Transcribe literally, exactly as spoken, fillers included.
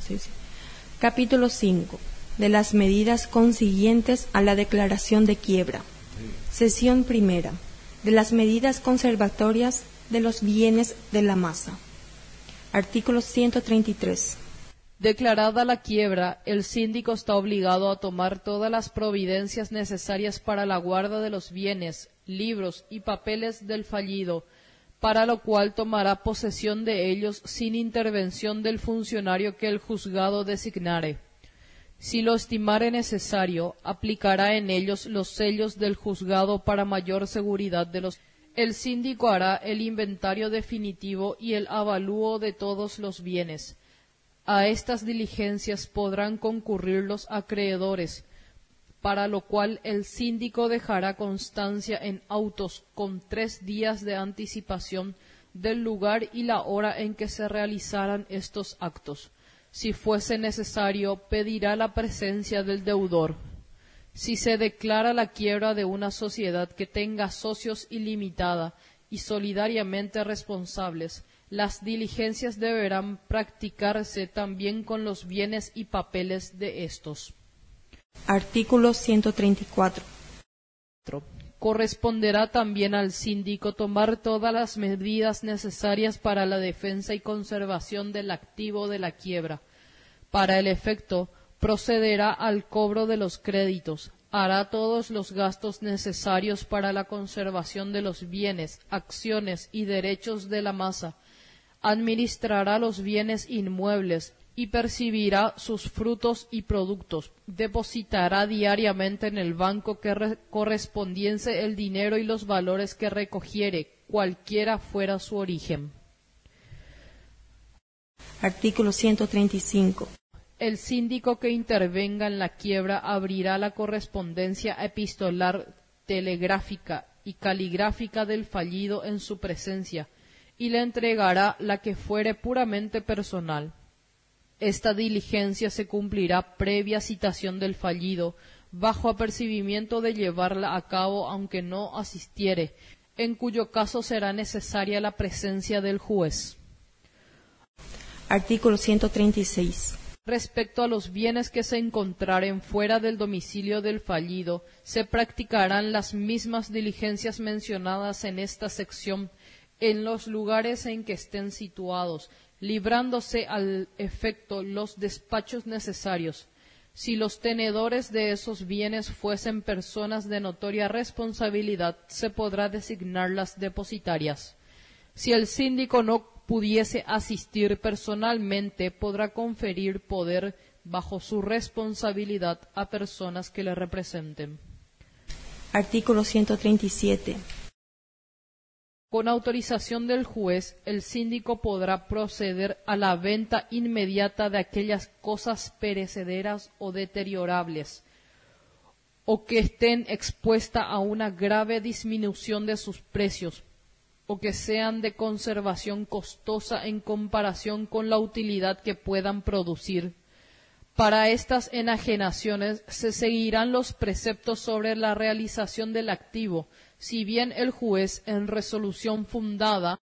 Sí, sí. Capítulo cinco. De las medidas consiguientes a la declaración de quiebra. Sesión primera. De las medidas conservatorias de los bienes de la masa. Artículo ciento treinta y tres. Declarada la quiebra, el síndico está obligado a tomar todas las providencias necesarias para la guarda de los bienes, libros y papeles del fallido, para lo cual tomará posesión de ellos sin intervención del funcionario que el juzgado designare. Si lo estimare necesario, aplicará en ellos los sellos del juzgado para mayor seguridad de los. El síndico hará el inventario definitivo y el avalúo de todos los bienes. A estas diligencias podrán concurrir los acreedores, para lo cual el síndico dejará constancia en autos con tres días de anticipación del lugar y la hora en que se realizarán estos actos. Si fuese necesario, pedirá la presencia del deudor. Si se declara la quiebra de una sociedad que tenga socios ilimitada y solidariamente responsables, las diligencias deberán practicarse también con los bienes y papeles de estos. Artículo ciento treinta y cuatro. Corresponderá también al síndico tomar todas las medidas necesarias para la defensa y conservación del activo de la quiebra. Para el efecto, procederá al cobro de los créditos, hará todos los gastos necesarios para la conservación de los bienes, acciones y derechos de la masa, administrará los bienes inmuebles y percibirá sus frutos y productos, depositará diariamente en el banco que re- correspondiese el dinero y los valores que recogiere, cualquiera fuera su origen. Artículo ciento treinta y cinco. El síndico que intervenga en la quiebra abrirá la correspondencia epistolar, telegráfica y caligráfica del fallido en su presencia, y le entregará la que fuere puramente personal. Esta diligencia se cumplirá previa citación del fallido, bajo apercibimiento de llevarla a cabo aunque no asistiere, en cuyo caso será necesaria la presencia del juez. Artículo ciento treinta y seis. Respecto a los bienes que se encontraren fuera del domicilio del fallido, se practicarán las mismas diligencias mencionadas en esta sección en los lugares en que estén situados, librándose al efecto los despachos necesarios. Si los tenedores de esos bienes fuesen personas de notoria responsabilidad, se podrá designar las depositarias. Si el síndico no pudiese asistir personalmente, podrá conferir poder bajo su responsabilidad a personas que le representen. Artículo ciento treinta y siete. Con autorización del juez, el síndico podrá proceder a la venta inmediata de aquellas cosas perecederas o deteriorables, o que estén expuestas a una grave disminución de sus precios, o que sean de conservación costosa en comparación con la utilidad que puedan producir. Para estas enajenaciones se seguirán los preceptos sobre la realización del activo, si bien el juez, en resolución fundada,